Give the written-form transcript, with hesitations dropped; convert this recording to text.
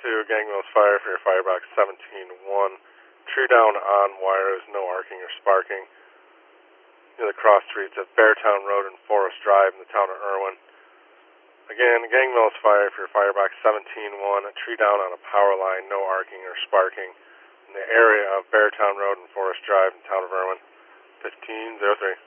Gang Mills Fire for your firebox 17-1. Tree down on wires, no arcing or sparking. Near the cross streets of Beartown Road and Forest Drive in the town of Irwin. Again, Gang Mills Fire for your firebox 17-1. Tree down on a power line, no arcing or sparking. In the area of Beartown Road and Forest Drive in the town of Irwin. 1503.